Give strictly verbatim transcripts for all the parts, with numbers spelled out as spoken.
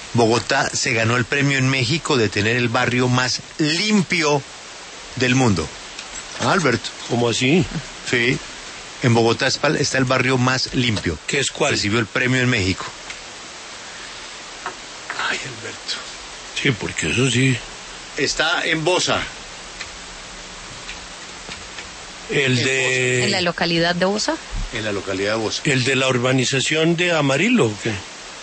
Bogotá se ganó el premio en México de tener el barrio más limpio del mundo. ¿Ah, Alberto? ¿Cómo así? Sí, en Bogotá está el barrio más limpio. ¿Qué es cuál? Recibió el premio en México. Ay, Alberto. Sí, porque eso sí. Está en Bosa. El de... ¿En la localidad de Bosa? En la localidad de Bosa. ¿El de la urbanización de Amarillo o qué?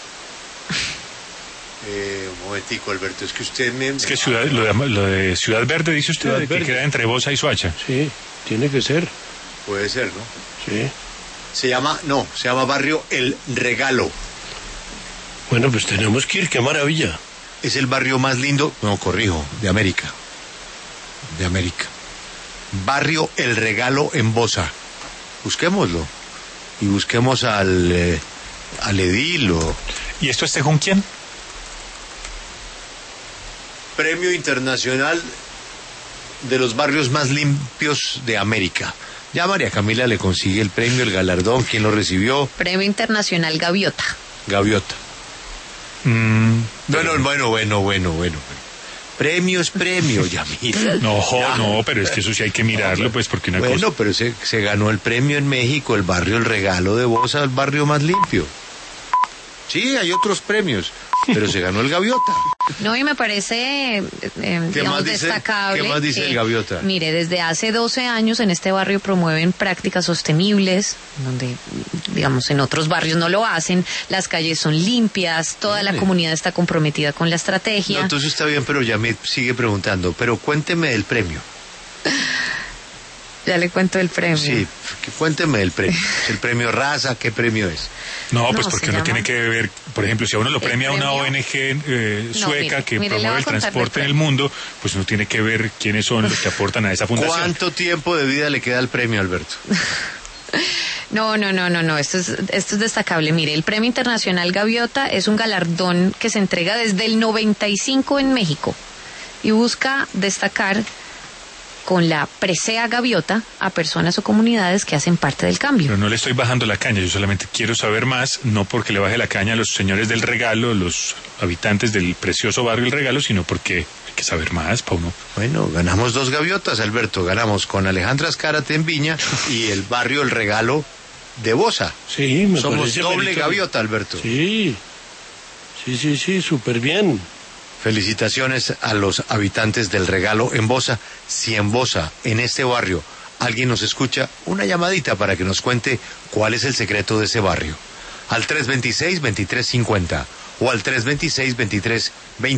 Eh, un momentico, Alberto, es que usted me... Es que ciudad, lo, de, lo de Ciudad Verde, dice usted, Ciudad que Verde. queda entre Bosa y Soacha. Sí, tiene que ser. Puede ser, ¿no? Sí. Se llama, no, se llama barrio El Regalo. Bueno, pues tenemos que ir, qué maravilla. Es el barrio más lindo, no, corrijo, de América. De América. Barrio El Regalo en Bosa. Busquémoslo. Y busquemos al, eh, al edil o... ¿Y esto esté con quién? Premio Internacional de los Barrios Más Limpios de América. Ya María Camila le consigue el premio, el galardón. ¿Quién lo recibió? Premio Internacional Gaviota. Gaviota. Mm, Bueno, bueno, bueno, bueno, bueno. Premio es premio, Yamil. no, Ya. no, pero es que eso sí hay que mirarlo, pues, porque una Bueno, cosa... pero se, se ganó el premio en México, el barrio El Regalo de Bosa, el barrio más limpio. Sí, hay otros premios, pero se ganó el Gaviota. No, y me parece, eh, digamos, más dice- destacable. qué más dice que, el Gaviota? Mire, desde hace doce años en este barrio promueven prácticas sostenibles, donde, digamos, en otros barrios no lo hacen. Las calles son limpias, toda la Vale. comunidad está comprometida con la No, estrategia. entonces está bien, pero Yamil sigue preguntando, pero cuénteme del premio. Ya le cuento el premio. Sí, que cuénteme del premio. ¿Es el premio Raza? ¿Qué premio es? No, No, pues se porque uno llama- tiene que ver, por ejemplo, si a uno lo El premia una premio- O N G eh, No, sueca mire, que mire, le voy promueve a el contar del transporte en el premio. mundo, pues uno tiene que ver quiénes son los que aportan a esa fundación. ¿Cuánto tiempo de vida le queda al premio, Alberto? No, no, no, no, no, esto es, esto es destacable. Mire, el Premio Internacional Gaviota es un galardón que se entrega desde el noventa y cinco en México y busca destacar con la presea Gaviota a personas o comunidades que hacen parte del cambio. Pero no le estoy bajando la caña, yo solamente quiero saber más, no porque le baje la caña a los señores del Regalo, los habitantes del precioso barrio El Regalo, sino porque hay que saber más, Pauno. Bueno, ganamos dos gaviotas, Alberto. Ganamos con Alejandra Azcárate en Viña y el barrio El Regalo de Bosa. Sí, me Somos parece doble meritorio. gaviota, Alberto. Sí, sí, sí, sí, súper bien. Felicitaciones a los habitantes del Regalo en Bosa. Si en Bosa, en este barrio, alguien nos escucha, una llamadita para que nos cuente cuál es el secreto de ese barrio. Al tres dos seis, dos tres cinco cero o al tres dos seis, dos tres dos cero.